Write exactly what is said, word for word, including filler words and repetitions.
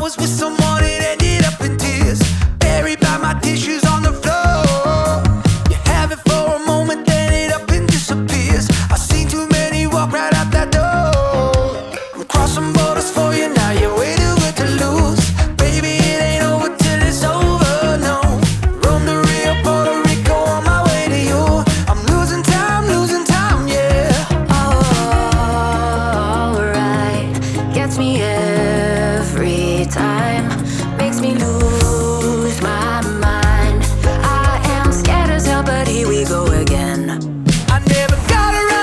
was with someone, it ended up in tears. Buried by my tissues on the floor. You have it for a moment, then it up and disappears. I've seen too many walk right out that door. I'm crossing borders for you now, you're way too good to lose. Baby, it ain't over till it's over, no. Rome to Rio, Puerto Rico, on my way to you. I'm losing time, losing time, yeah. Alright, gets me every time. Makes me lose my mind. I am scared as hell, but here we go again. I never got around